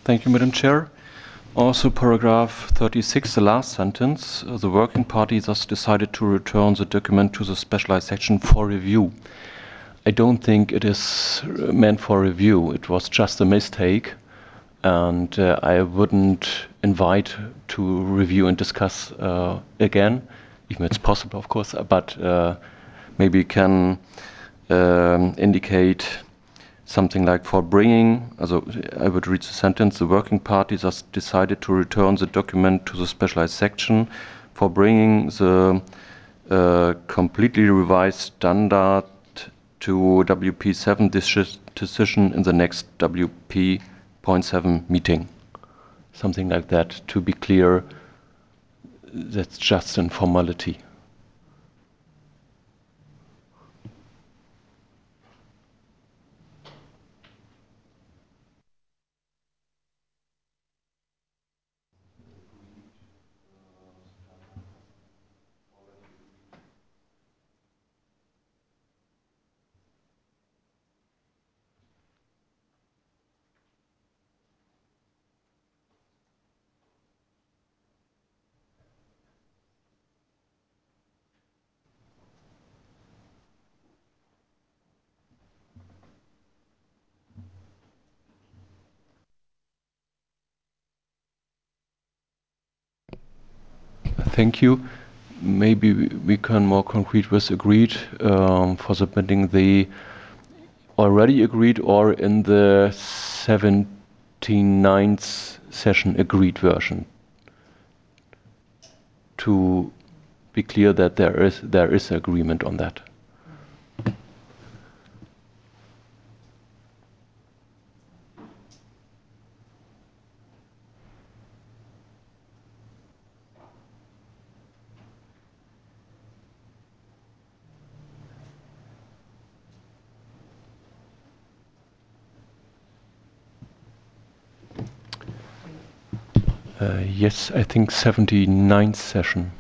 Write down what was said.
Thank you, Madam Chair. Also, paragraph 36, the last sentence, the working party thus decided to return the document to the specialized section for review. I don't think it is meant for review. It was just a mistake, and I wouldn't invite to review and discuss again, even it's possible, of course, but maybe can indicate something like for bringing, also I would read the sentence, the working party thus decided to return the document to the specialized section for bringing the completely revised standard to WP7 decision in the next WP.7 meeting. Something like that, to be clear, that's just a formality. Thank you. Maybe we can more concrete with agreed for submitting the already agreed or in the 79th session agreed version, to be clear that there is agreement on that. Yes, I think 79th session.